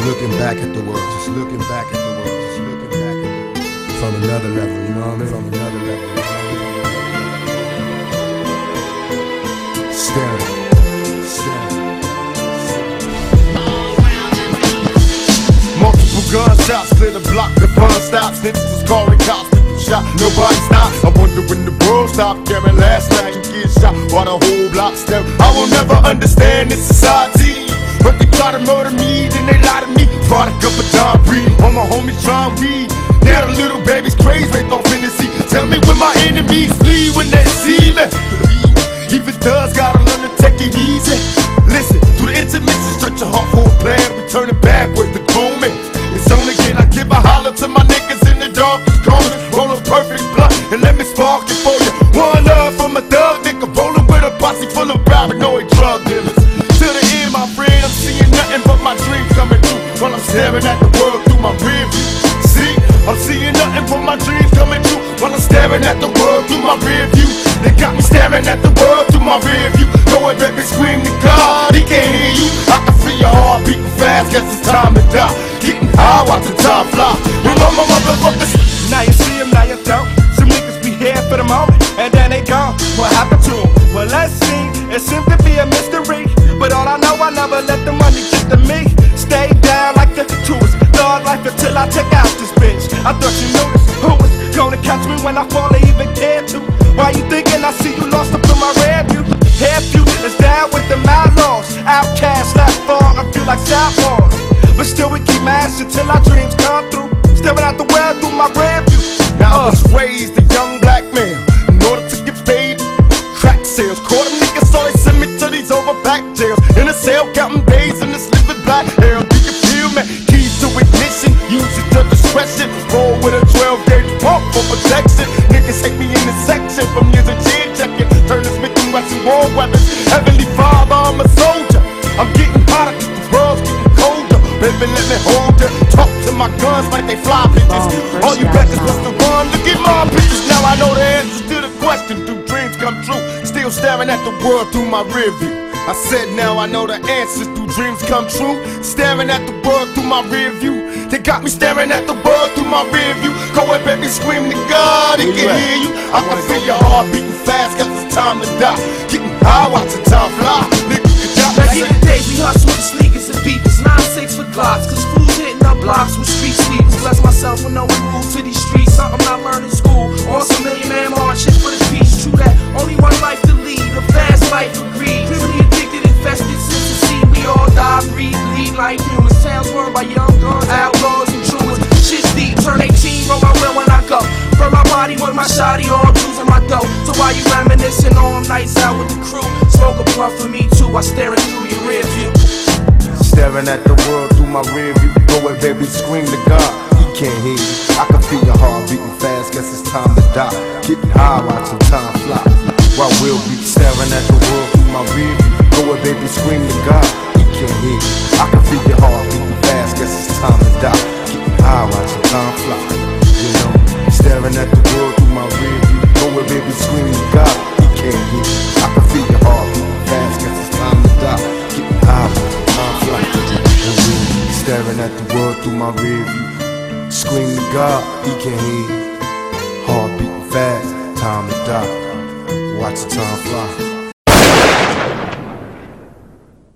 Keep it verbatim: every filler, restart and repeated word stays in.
looking back at the world, just looking back at the world, just looking back at the world from another level, you know what I mean? From another level, you know what I mean? Staring, staring. Multiple gunshots, clear the block, the fun stops. Snitches was calling cops, people shot, nobody stopped. I wonder when the world stopped caring. Last night you get shot while the whole block stepped. I will never understand this society, but they try to murder me, then they lie to me. Product of a Don Breed, all my homies try and weed. Now the little baby's crazy, they don't fantasy. Tell me when my enemies flee when they see me. Even thugs gotta learn to take it easy. Listen, through the intermission, stretch your heart for a plan. We turn it backwards to grooming. It's only again I give a holler to my niggas in the darkest corners. Roll a perfect blunt and let me spark it for you. One love from a thug nigga, rolling with a posse full of paranoid drug dealers. To the end, my friend, I'm seeing nothing but my dreams coming true while I'm staring at the world through my rear view. See, I'm seeing nothing but my dreams coming true while I'm staring at the world through my rear view. They got me staring at the world through my rear view. Go ahead, baby, scream to God, he can't hear you. I can feel your heart beating fast, guess it's time to die. Getting high, watch the time fly. Remember, motherfuckers. Now you see him, now you don't. Some niggas be here for the moment, and then they gone. What happened to them? Well, let's see. It seems to be a mystery, but all I know, I never let the money get to me. Stay down like the tourist, thug life until I check out this bitch. I thought you knew this. Who was gonna catch me when I fall or even care to? Why you thinking I see you lost up in my rear view? Half you is down with the outlaws. Outcasts left far, I feel like sophomores. But still we keep mashing till our dreams come through. Staring out the world through my rear view. Now I was raised a young black man in order to get paid. Crack sales, caught them niggas, so they send me to these overpack jails. In a cell, counting days in this living black hell. Do you feel me? Keys to ignition, use it to discretion. Roll with a twelve gauge pump for protection. Niggas hate me in the section from years of chin checking. Turn this Smith and Wesson war weapons. Heavenly Father, I'm a soldier. I'm getting hotter, the world's getting colder. Baby, let me hold ya. Talk to my guns like they fly bitches. All you beggars was the run. Look at my pictures. Now I know the answers to the question. Do dreams come true? Still staring at the world through my rear view. I said now I know the answers. Do dreams come true? Staring at the world through my rear view. They got me staring at the world through my rear view. Go ahead, baby, scream to God, he can hear you. I can feel your heart beating fast, cause it's time to die. Getting high, watch the time fly. Nigga, you got back in the day, we hustle with sneakers and beepers, nine six for glocks, cause fools hitting up blocks with street sweepers. Bless myself with no one rules to these streets, something I learned in school. On some million man march, shit for the peace. True that, only one life to lead, a fast life of greed. Criminally addicted, infested since the seed. We all die, breathe, lead like humans. Towns run by young guns, outlaws and truants. Shit's deep, turn eighteen, roll my wheel when I go. Burn my body with my shotty, all juice in my dough. So while you reminiscing all nights out with the crew, smoke a blunt for me too, I stare it through your rear view. Staring at the world through my rear view. Go ahead, baby, scream to God, he can't hear you. I can feel your heart beating fast, guess it's time to die. Getting high, watching time fly. While we'll be staring at the world through my rear view. Go ahead, baby, scream to God, he can't hear you. I can feel your heart beating fast, guess it's time to die. Getting high, watching time fly. You know, staring at the world through my rear view. Go ahead, baby, scream to God, he can't hear you. I can feel your heart beating fast, guess it's time to die. Getting high, watching time fly. Staring at the world through my rear view. Scream to God, he can't hear you.